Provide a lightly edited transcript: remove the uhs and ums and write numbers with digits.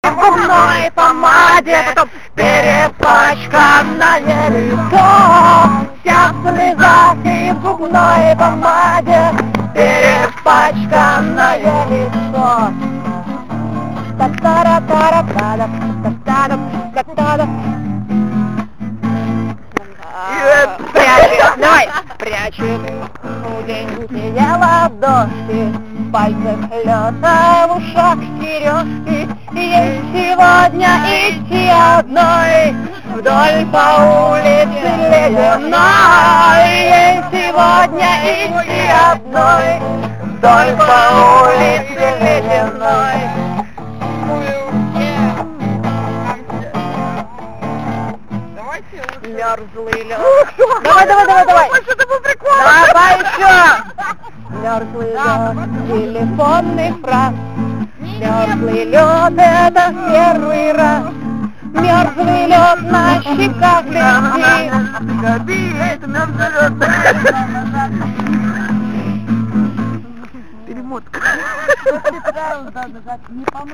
в губной помаде, потом перепачканное лицо, вся в слезах и в губной помаде, перепачканное лицо. Прячет худенькие ладошки, в пальцах лёта, в ушах сережки. Ей сегодня идти одной вдоль по улице ледяной. Ей сегодня идти одной вдоль по улице ледяной. Мерзлый лед. Давай. Давай еще. Мерзлый лед, телефонный фраз. Мерзлый лед, это первый раз. Мерзлый лед на щеках блестит. Это мерзлый лед. Перемотка.